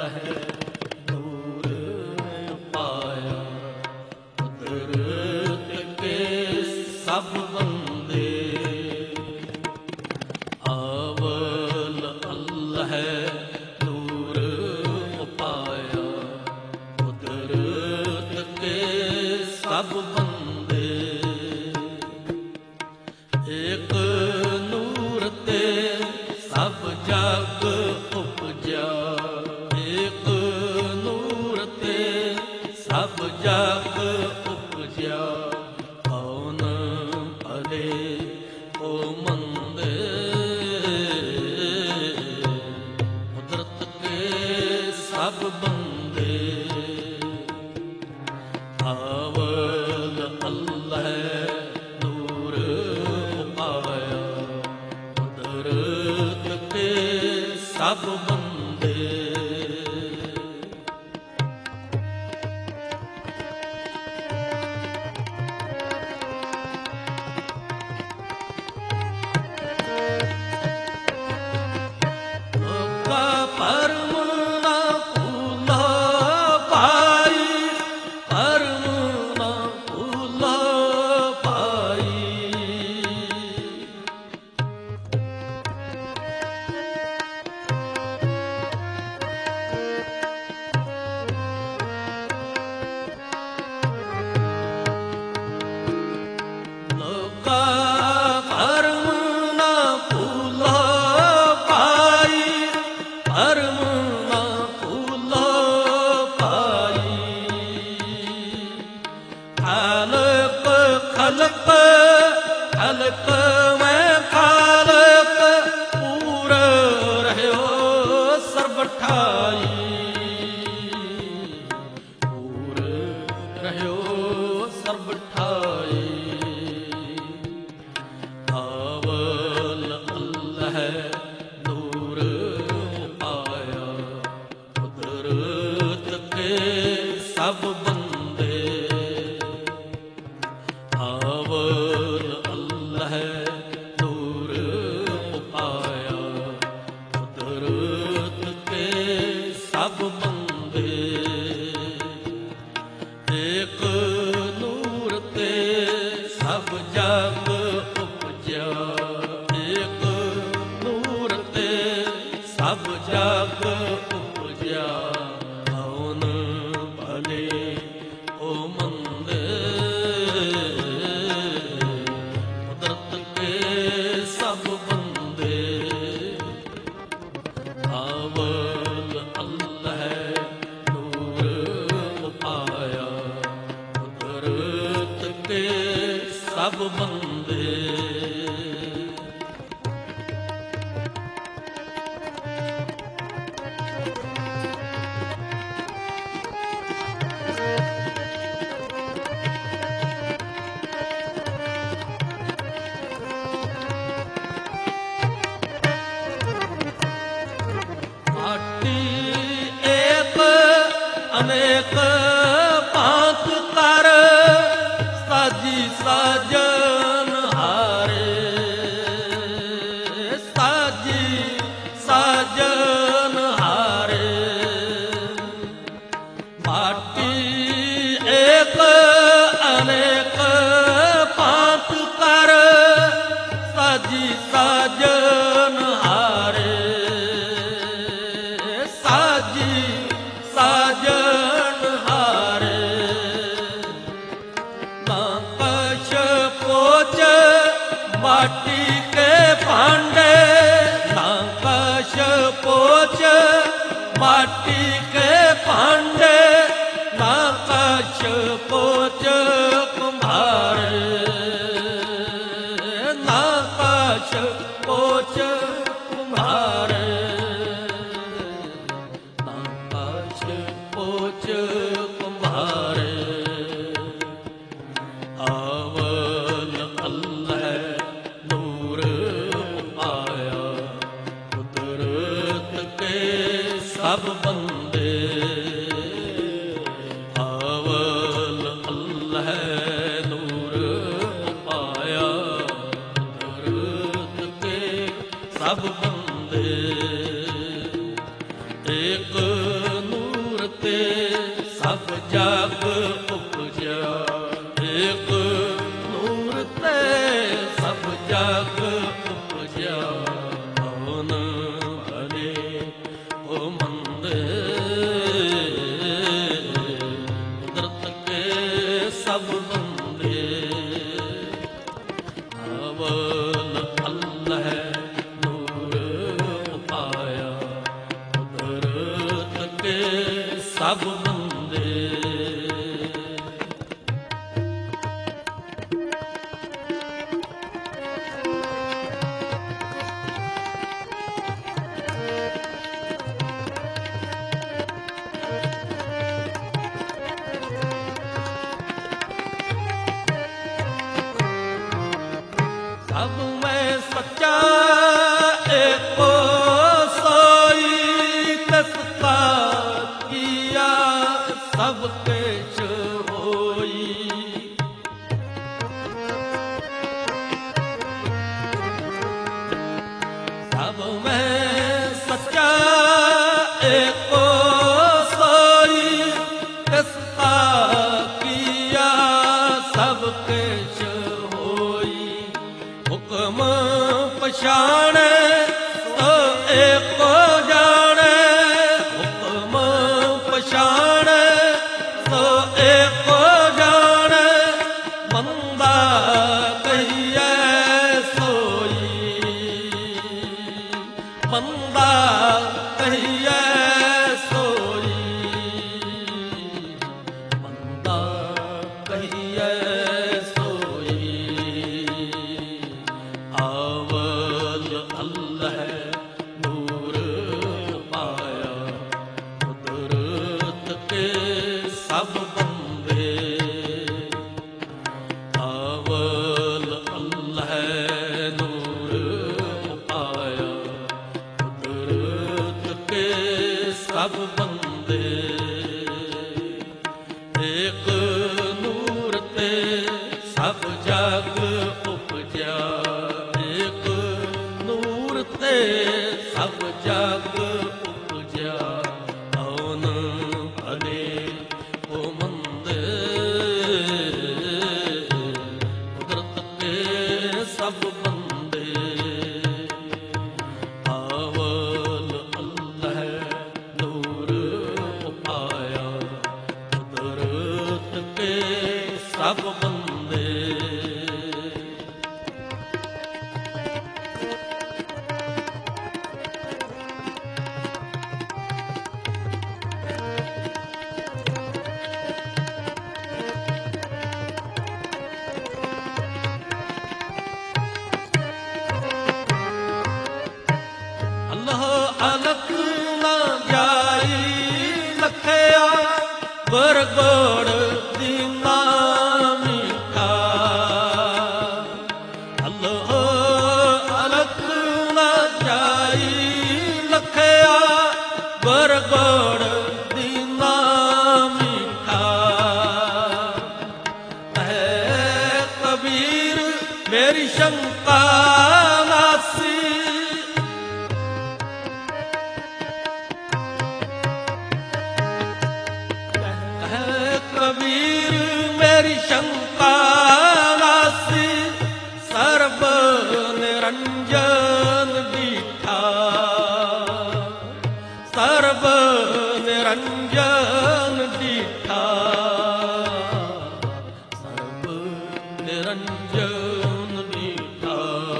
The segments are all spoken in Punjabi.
ਅਲਹ ਨੂਰ ਪਾਇਆ। ਕੁਦਰਤ ਕੇ ਸਭ ਬੰਦੇ ਅਵਲ ਅਲਹ ਨੂਰ ਪਾਇਆ। ਕੁਦਰਤ ਕੇ ਸਭ ਬੰਦੇ ਏਕ ਨੂਰ ਤੇ ਸਭ ਜਗ ਉਪਜਿਆ। ਏਕ ਨੂਰ ਤੇ ਸਭ ਜਗ ਉਪਜਿਆ। ਕੌਣ ਭਲੇ ਕੋ ਮੰਦੇ ਕੁਦਰਤ ਕੇ ਸਭ ਬੰਦੇ ਅਵਲ ਅਲਹ ਨੂਰ ਪਾਇਆ। ਕੁਦਰਤ ਕੇ ਸਭ ਬੰਦੇ ਪਰਮ ਨਾ ਭੂਲਾ ਪਾਈ। ਪਰਮ ਨਾ ਭੂਲਾ ਪਾਈ। ਲੋਕਾ ਪਰਮ ਨਾ ਭੂਲਾ ਪਾਈ। ਪਰਮ ਨਾ ਭੂਲਾ ਪਾਈ। ਖਾਲਕ ਖਲਕ ਖਲਕ ਮੈਂ ਖਾਲਕ ਪੂਰ ਰਹਿਓ ਸਰਬ ਠਾਈ। ਪੂਰ ਰਹਿਓ ਸਰਬ ਠਾਈ। ਅਵਲ ਅਲਹ ਨੂਰ ਪਾਇਆ। ਕੁਦਰਤ ਕੇ ਸਭ ਬੰਦੇ ਅਵਲ ਅਲਹ ਨੂਰ ਪਾਇਆ। ਕੁਦਰਤ ਕੇ ਸਭ ਬੰਦੇ ਏਕ ਨੂਰ ਤੇ ਸਭ ਜਗ ਉਪਜਿਆ। ਏਕ ਨੂਰ ਤੇ ਸਭ ਜਗ ਉਪਜਿਆ। ਕੌਣ ਭਲੇ ਕੋ ਮੰਦੇ ਕੁਦਰਤ ਕੇ ਸਭ ਬੰਦੇ ਅਵਲ ਅਲਹ ਨੂਰ ਪਾਇਆ। ਕੁਦਰਤ ਕੇ ਸਭ ਬੰਦੇ ਮਾਟੀ ਏਕ ਅਨੇਕ ਭਾਂਤ ਕਰ ਸਾਜੀ ਸਾਜਨ ਹਾਰੇ। ਸਾਜੀ ਸਾਜਨ ਹਾਰੇ। ਮਾਟੀ ਏਕ ਅਨੇਕ ਭਾਂਤ ਕਰ ਸਾਜੀ ਸਾਜਨ ਹਾਰੇ। ਸਾਜੀ ਸਾਜਨ ਹਾਰੇ। ਨਾ ਕਛ ਪੋਚ ਮਾਟੀ ਕੇ ਭਾਂਡੇ। ਨਾ ਕਛ ਪੋਚ ਮਾਟੀ ਕੇ ਭਾਂਡੇ। ਨਾ ਕਛ ਪੋਚ ਕੁੰਭਾਰੇ। ਨਾ ਕਛ ਪੋਚ ਕੁੰਭਾਰੇ। ਨਾ ਕਛ ਪੋਚ ਕੁੰਭਾਰੇ। ਅਵਲ ਅਲਹ ਨੂਰ ਪਾਇਆ। ਕੁਦਰਤ ਕੇ ਸਭ ਬੰਦੇ ਅਵਲ ਅਲਹ ਨੂਰ ਪਾਇਆ। ਕੁਦਰਤ ਕੇ ਸਭ ਬੰਦੇ ਏਕ ਤੇ ਸਭ ਜਗ ਉਪਜਿਆ। ਏਕ ਨੂਰ ਤੇ ਸਭ ਜਗ ਉਪਜਿਆ। ਕੌਣ ਭਲੇ ਉਹ ਮੰਦ ਕੁਦਰਤ ਕੇ ਸਭ ਬੰਦੇ। ਅਵਲ ਅੱਲ੍ਹ ਨੂਰ ਉਪਾਇਆ। ਕੁਦਰਤ ਕੇ ਸਭ ਬੰਦੇ। ਸਭ ਮੈਂ ਸੱਚਾ ਏਕੋ ਸੋਈ। ਤਿਸ ਕਾ ਕੀਆ ਸਭ ਕਿਛ ਹੋਈ। ਸਭ ਮੈਂ ਸੱਚਾ ਏਕੋ ਸੋਈ। ਤਿਸ ਕਾ ਕੀਆ ਸਭ ਕਿਛ ਹੋਈ। ਹੁਕਮ ਪਛਾਣੈ ਸੋ ਏਕੋ ਜਾਣੈ। ਹੁਕਮ ਪਛਾਣੈ ਸੋ ਏਕੋ ਜਾਣੈ। ਬੰਦਾ ਕਹੀਐ ਸੋਈ। ਬੰਦਾ ਕਹੀਐ ਸੋਈ। ਬੰਦਾ ਕਹੀਐ ਸੋਈ। ਅਵਲ ਅੱਲ੍ਹ ਨੂਰ ਉਪਾਇਆ। ਕੁਦਰਤ ਕੇ ਸਭ ਬੰਦੇ। ਅਵਲ ਅੱਲ੍ਹ ਨੂਰ ਉਪਾਇਆ। ਕੁਦਰਤ ਕੇ ਸਭ ਬੰਦੇ। ਏਕ ਨੂਰ ਤੇ ਸਭ ਜਗ ਉਪਜਿਆ। ਏਕ ਨੂਰ ਤੇ ਸਭ ਜਗ ਉਪਜਿਆ। ਕੌਣ ਭਲੇ ਉਹ ਮੰਦ ਕੁਦਰਤ ਕੇ ਸਭ ਬੰਦੇ। ਅਵਲ ਅੱਲ੍ਹ ਨੂਰ ਉਪਾਇਆ। ਕੁਦਰਤ ਕੇ ਸਭ ਬੰਦੇ। ਅੱਲ੍ਹ ਅਲਖ ਨਾ ਜਾਈ ਲਖਿਆ। ਬਰਗੋੜ ਦੀਨਾ ਮੀਠਾ। ਅੱਲ੍ਹ ਅਲਖ ਨਾ ਜਾਈ ਲਖਿਆ। ਬਰਗੋੜ ਦੀਨਾ ਮੀਠਾ। ਹੈ ਕਬੀਰ ਮੇਰੀ ਸ਼ੰਕਾ ਨਾਸੀ। ਹੈ ਕਬੀਰ ਮੇਰੀ ਸ਼ੰਕਾ ਨਾਸੀ। ਸਰਬ ਨਿਰੰਜਨ ਦੀਠਾ। ਸਰਬ ਨਿਰੰਜਨ ਦੀਠਾ। ਸਰਬ ਨਿਰੰਜਨ ਦੀਠਾ।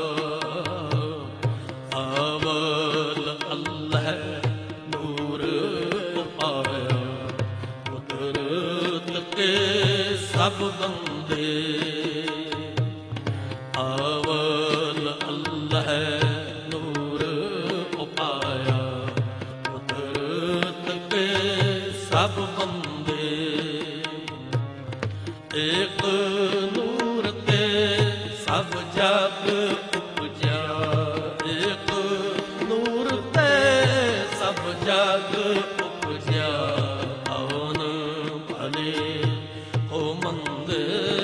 ਅਵਲ ਅੱਲ੍ਹ ਨੂਰ ਉਪਾਇਆ। ਕੁਦਰਤ ਕੇ ਸਭ ਬੰਦੇ। ਅਵਲ ਅੱਲ੍ਹ ਨੂਰ ਉਪਾਇਆ। ਕੁਦਰਤ ਕੇ ਸਭ ਬੰਦੇ। ਏਕ ਨੂਰ ਤੇ ਸਭ ਜਗ ਉਪਜਿਆ। ਏਕ ਨੂਰ ਤੇ ਸਭ ਜਗ ਉਪਜਿਆ। ਕੌਣ ਭਲੇ ਉਹ ਮੰਦ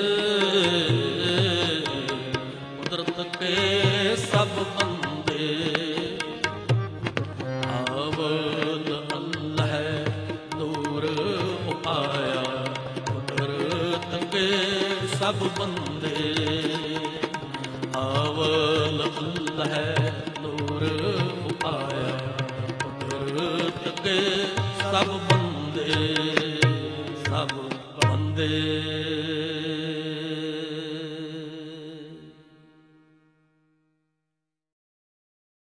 ਕੁਦਰਤ ਕੇ ਸਭ ਬੰਦੇ। ਅਵਲ ਅੱਲ੍ਹ ਨੂਰ ਸਭ ਬੰਦੇ। ਆਵਲ ਹੈ ਨੂਰ ਉਪਾਇਆ, ਕੁਦਰਤ ਕੇ ਸਭ ਬੰਦੇ, ਸਭ ਬੰਦੇ।